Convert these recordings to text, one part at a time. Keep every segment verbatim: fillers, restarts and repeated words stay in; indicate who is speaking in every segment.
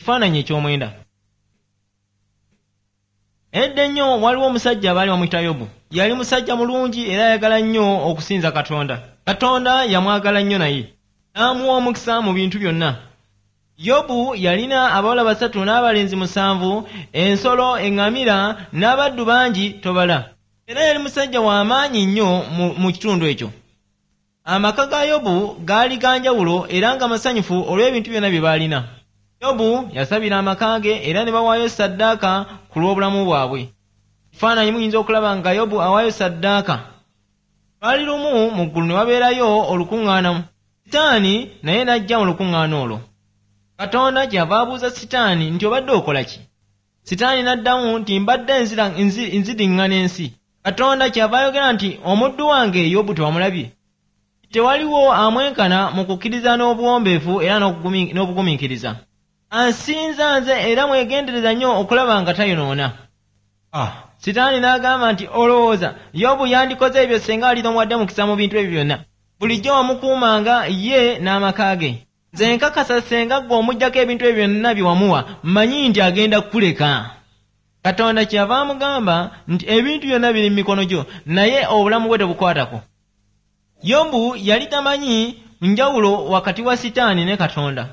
Speaker 1: kifaananyi eky'omwenda. Edda ennyo waliwo omusajja abaali bamuyita Yobu. Yali musajja mulungi era ayagala nnyo okusinza Katonda. Katonda yamwagala nnyo naye n'amuwa omukisa mu bintu byonna. Yobu yalina abawala basatu n'abalenzi musanvu, ensolo, eŋŋamira n'abaddu bangi tobala. Era yali musajja w'amaanyi nnyo mu, mu kitundu ekyo. Amaka ga Yobu gaali ga njawulo era nga masanyufu olw'ebintu byonna bye baalina. Yobu yasabira amaka ge era ne bawaayo ssaddaaka ku lw'obulamu bwabwe. Kifaananyi muyinza okulaba nga Yobu awaayo ssaddaaka. Lwali lumu mu ggulu ne wabeerayo olukuŋŋaana. Sitaani naye n'ajja mu lukuŋŋaana olwo. Katonda kyava abuuza Sitaani nti obadde okola ki? Sitaani n'addamu nti mbadde nzira nzidiŋŋana ensi. Katonda kyava ayogera nti omuddu wange Yobu tewamulabye? Tewaliwo amwenkana mu kukkiriza n'obuwombeefu era n'obugumiikiriza. Ansinza nze era mwegendereza nnyo okulaba nga tayonoona. Ah, Sitaani n'agamba nti olowooza Yobu yandikoze ebyo senga ali n'omuwadde mukisa mu bintu ebyo byonna. Bulijjo wamukuumanga ye n'amaka ge. Nze nkakasa senga gwe omuggyako ebintu ebyo byonna bye wamuwa, mmanyi nti agenda kuleka. Katonda kyava amugamba nti ebintu byonna biri mu mikono gyo, naye obulamu bwe tebukwatako. Yobu yali tamanyi njawulo wakati wa Sitaani ne Katonda.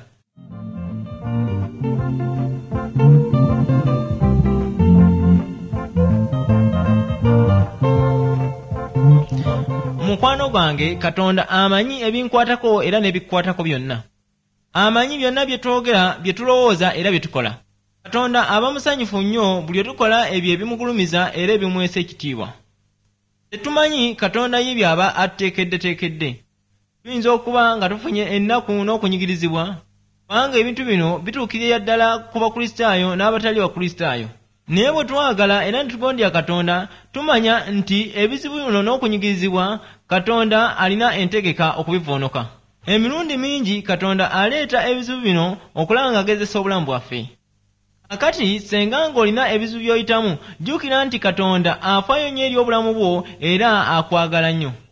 Speaker 1: Mukwano gwange, Katonda amanyi ebinkwatako era n'ebikukwatako byonna. Amanyi byonna bye twogera, bye tulowooza era bye tukola. Katonda aba musanyufu nnyo buli tukola ebyo ebimugulumiza era ebimuweesa ekitiibwa. Tetumanyi Katonda ye byaba atuteekeddeteekedde. Tuyinza okuba nga tufunye ennaku n'okunyigirizibwa, kubanga ebintu bino bituukirira ddala ku Bakristaayo n'abatali Bakristaayo. Naye bwe twagala era ne tugondya Katonda, tumanya nti ebizibu bino n'okunyigirizibwa Katonda alina entegeka okubivoonoka. Emirundi mingi Katonda aleeta ebizibu bino okulaba ng'agezesa obulamu bwaffe. Akati senga ng'olina ebizibu by'oyitamu, jjukira nti Katonda afaayo nnyo eri obulamu bwo era akwagala nnyo.